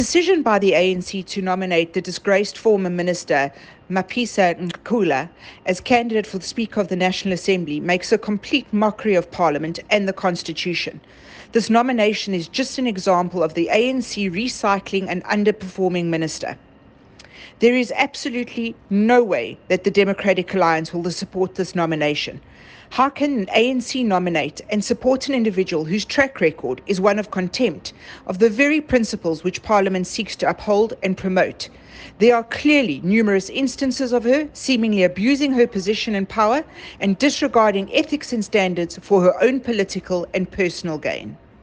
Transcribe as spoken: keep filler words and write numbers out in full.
decision by the A N C to nominate the disgraced former minister Mapisa Nqakula as candidate for the Speaker of the National Assembly makes a complete mockery of Parliament and the Constitution. This nomination is just an example of the A N C recycling an underperforming minister. There is absolutely no way that the Democratic Alliance will support this nomination. How can an A N C nominate and support an individual whose track record is one of contempt of the very principles which Parliament seeks to uphold and promote? There are clearly numerous instances of her seemingly abusing her position and power and disregarding ethics and standards for her own political and personal gain.